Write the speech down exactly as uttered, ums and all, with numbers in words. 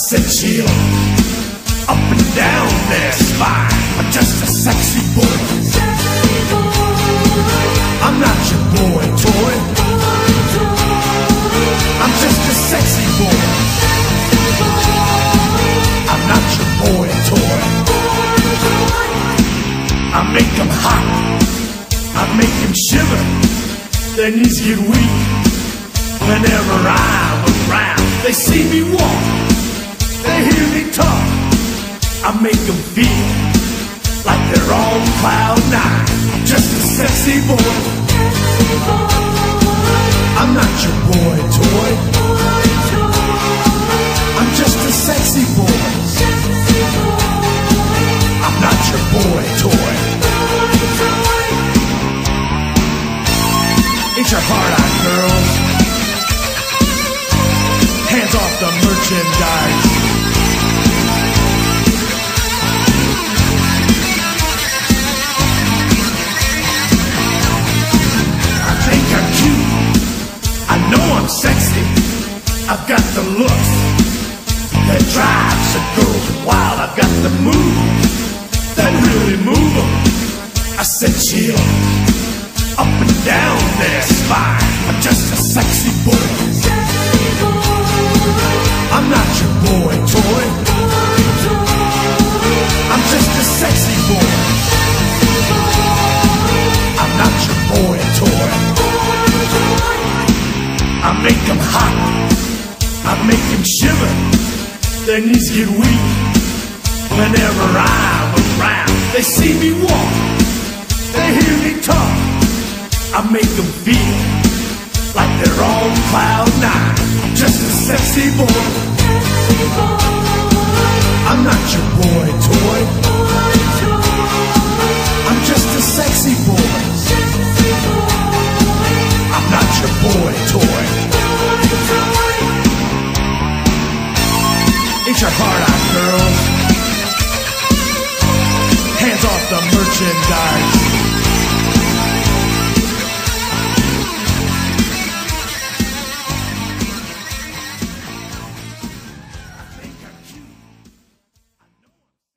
said chill, up and down their spine. I'm just a sexy boy. Sexy boy. I'm not your boy toy. Boy toy. I'm just a sexy boy. Sexy boy. I'm not your boy toy. Boy toy. I make them hot, I make them shiver. Their knees get weak whenever I'm around. They see me walk, they hear me talk. I make them feel like they're on cloud nine. Just a sexy boy. Sexy boy. I'm not your boy toy. Boy toy. I'm just a sexy boy. Sexy boy. I'm not your boy toy. Boy toy. Ain't your heart out, girls? Hands off the merchandise. I think I'm cute. I know I'm sexy. I've got the looks that drives a girl wild. I've got the moves that really move them. I said chill, up and down their spine. I'm just a sexy boy. Sexy boy. I'm not your boy toy. Boy toy. I'm just a sexy boy. Sexy boy. I'm not your boy toy. Boy toy. I make them hot, I make them shiver. Their knees get weak whenever I'm around. They see me walk, they hear me talk. I make them feel like they're on cloud nine. Just a sexy boy. Sexy boy. I'm not your boy toy. Boy toy. I'm just a sexy boy. Sexy boy. I'm not your boy toy. Boy toy. Ain't your heart out, girls? Hands off the merchandise.